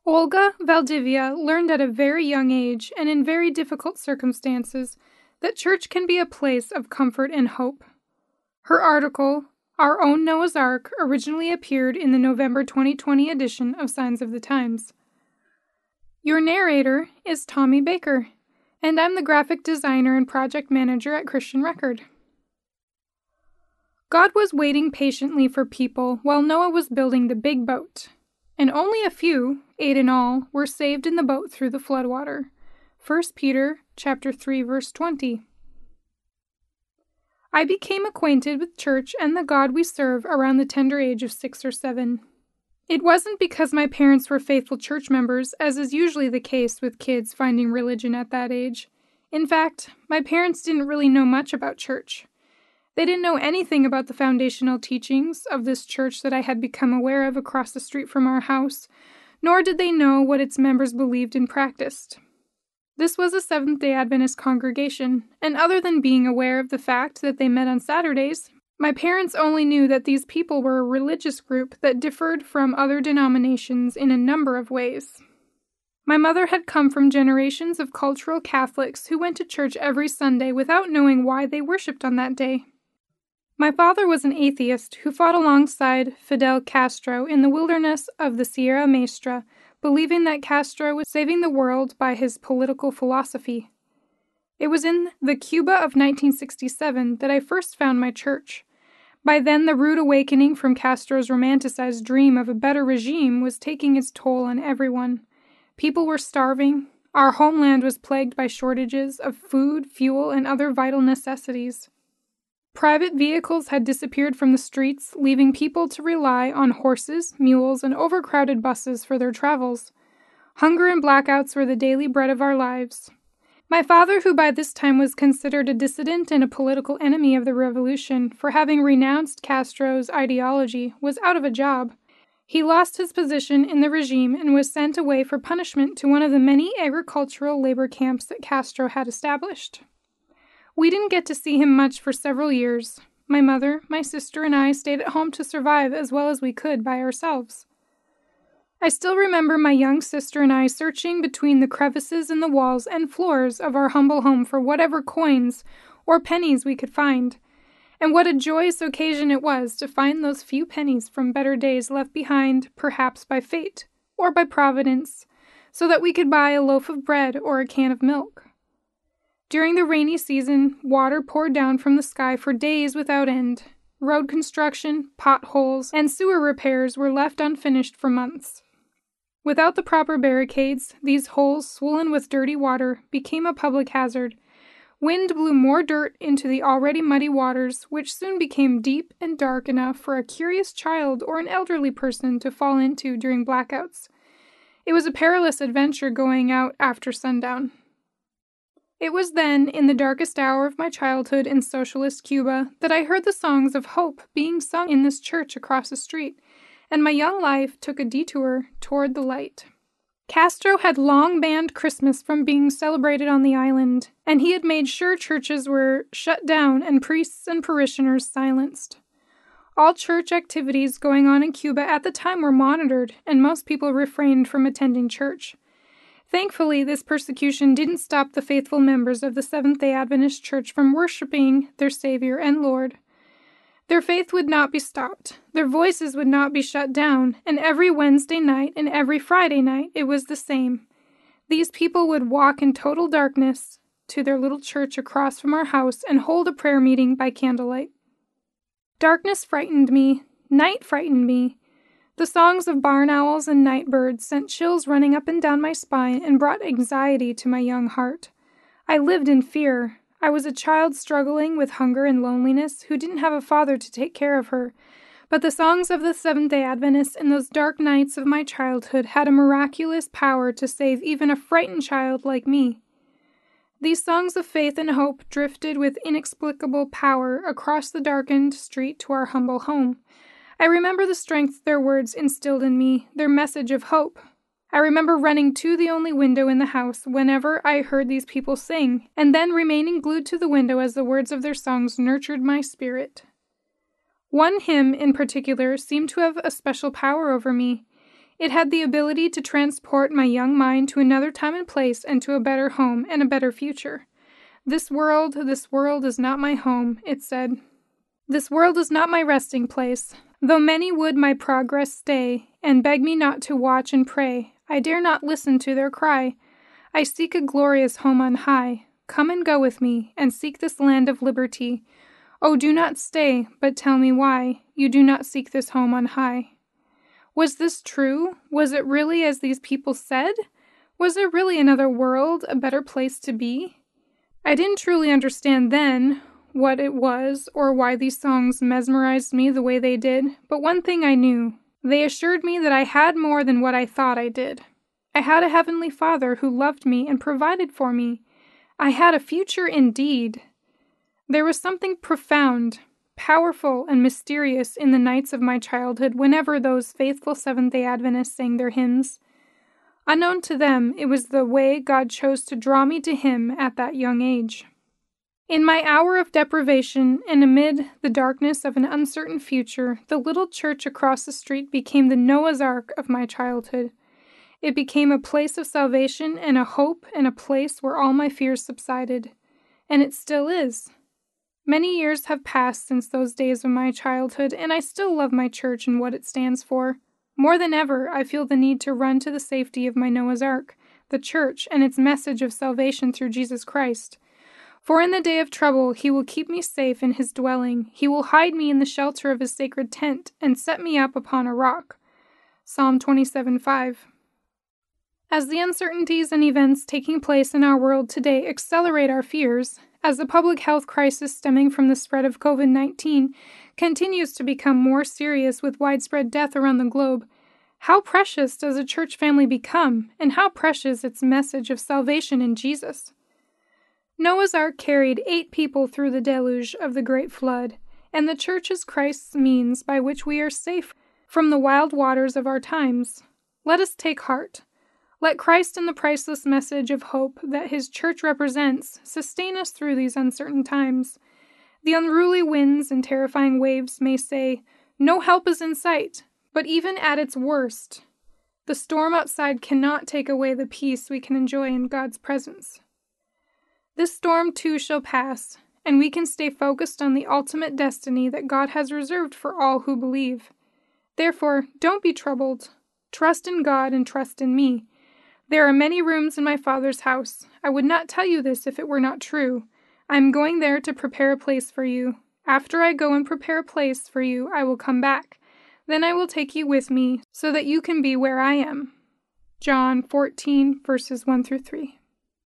Olga Valdivia learned at a very young age and in very difficult circumstances that church can be a place of comfort and hope. Her article, Our Own Noah's Ark, originally appeared in the November 2020 edition of Signs of the Times. Your narrator is Tommy Baker, and I'm the graphic designer and project manager at Christian Record. God was waiting patiently for people while Noah was building the big boat, and only a few, 8 in all, were saved in the boat through the floodwater. 1 Peter chapter 3, verse 20. I became acquainted with church and the God we serve around the tender age of 6 or 7. It wasn't because my parents were faithful church members, as is usually the case with kids finding religion at that age. In fact, my parents didn't really know much about church. They didn't know anything about the foundational teachings of this church that I had become aware of across the street from our house, nor did they know what its members believed and practiced. This was a Seventh-day Adventist congregation, and other than being aware of the fact that they met on Saturdays, my parents only knew that these people were a religious group that differed from other denominations in a number of ways. My mother had come from generations of cultural Catholics who went to church every Sunday without knowing why they worshipped on that day. My father was an atheist who fought alongside Fidel Castro in the wilderness of the Sierra Maestra, believing that Castro was saving the world by his political philosophy. It was in the Cuba of 1967 that I first found my church. By then, the rude awakening from Castro's romanticized dream of a better regime was taking its toll on everyone. People were starving. Our homeland was plagued by shortages of food, fuel, and other vital necessities. Private vehicles had disappeared from the streets, leaving people to rely on horses, mules, and overcrowded buses for their travels. Hunger and blackouts were the daily bread of our lives. My father, who by this time was considered a dissident and a political enemy of the revolution for having renounced Castro's ideology, was out of a job. He lost his position in the regime and was sent away for punishment to one of the many agricultural labor camps that Castro had established. We didn't get to see him much for several years. My mother, my sister, and I stayed at home to survive as well as we could by ourselves. I still remember my young sister and I searching between the crevices in the walls and floors of our humble home for whatever coins or pennies we could find. And what a joyous occasion it was to find those few pennies from better days left behind, perhaps by fate or by providence, so that we could buy a loaf of bread or a can of milk. During the rainy season, water poured down from the sky for days without end. Road construction, potholes, and sewer repairs were left unfinished for months. Without the proper barricades, these holes, swollen with dirty water, became a public hazard. Wind blew more dirt into the already muddy waters, which soon became deep and dark enough for a curious child or an elderly person to fall into during blackouts. It was a perilous adventure going out after sundown. It was then, in the darkest hour of my childhood in socialist Cuba, that I heard the songs of hope being sung in this church across the street, and my young life took a detour toward the light. Castro had long banned Christmas from being celebrated on the island, and he had made sure churches were shut down and priests and parishioners silenced. All church activities going on in Cuba at the time were monitored, and most people refrained from attending church. Thankfully, this persecution didn't stop the faithful members of the Seventh-day Adventist Church from worshiping their Savior and Lord. Their faith would not be stopped, their voices would not be shut down, and every Wednesday night and every Friday night it was the same. These people would walk in total darkness to their little church across from our house and hold a prayer meeting by candlelight. Darkness frightened me, night frightened me. The songs of barn owls and night birds sent chills running up and down my spine and brought anxiety to my young heart. I lived in fear. I was a child struggling with hunger and loneliness who didn't have a father to take care of her. But the songs of the Seventh-day Adventists in those dark nights of my childhood had a miraculous power to save even a frightened child like me. These songs of faith and hope drifted with inexplicable power across the darkened street to our humble home. I remember the strength their words instilled in me, their message of hope. I remember running to the only window in the house whenever I heard these people sing, and then remaining glued to the window as the words of their songs nurtured my spirit. One hymn in particular seemed to have a special power over me. It had the ability to transport my young mind to another time and place and to a better home and a better future. This world is not my home," it said. "This world is not my resting place. Though many would my progress stay, and beg me not to watch and pray, I dare not listen to their cry. I seek a glorious home on high. Come and go with me, and seek this land of liberty. Oh, do not stay, but tell me why you do not seek this home on high." Was this true? Was it really as these people said? Was there really another world, a better place to be? I didn't truly understand then what it was or why these songs mesmerized me the way they did, but one thing I knew. They assured me that I had more than what I thought I did. I had a heavenly Father who loved me and provided for me. I had a future indeed. There was something profound, powerful, and mysterious in the nights of my childhood whenever those faithful Seventh-day Adventists sang their hymns. Unknown to them, it was the way God chose to draw me to Him at that young age. In my hour of deprivation and amid the darkness of an uncertain future, the little church across the street became the Noah's Ark of my childhood. It became a place of salvation and a hope and a place where all my fears subsided. And it still is. Many years have passed since those days of my childhood, and I still love my church and what it stands for. More than ever, I feel the need to run to the safety of my Noah's Ark, the church, and its message of salvation through Jesus Christ. For in the day of trouble, He will keep me safe in His dwelling. He will hide me in the shelter of His sacred tent and set me up upon a rock. Psalm 27:5. As the uncertainties and events taking place in our world today accelerate our fears, as the public health crisis stemming from the spread of COVID-19 continues to become more serious with widespread death around the globe, how precious does a church family become, and how precious its message of salvation in Jesus? Noah's Ark carried 8 people through the deluge of the great flood, and the church is Christ's means by which we are safe from the wild waters of our times. Let us take heart. Let Christ and the priceless message of hope that His church represents sustain us through these uncertain times. The unruly winds and terrifying waves may say, "No help is in sight," but even at its worst, the storm outside cannot take away the peace we can enjoy in God's presence. This storm too shall pass, and we can stay focused on the ultimate destiny that God has reserved for all who believe. Therefore, don't be troubled. Trust in God and trust in me. There are many rooms in my Father's house. I would not tell you this if it were not true. I am going there to prepare a place for you. After I go and prepare a place for you, I will come back. Then I will take you with me, so that you can be where I am. John 14, verses 1-3.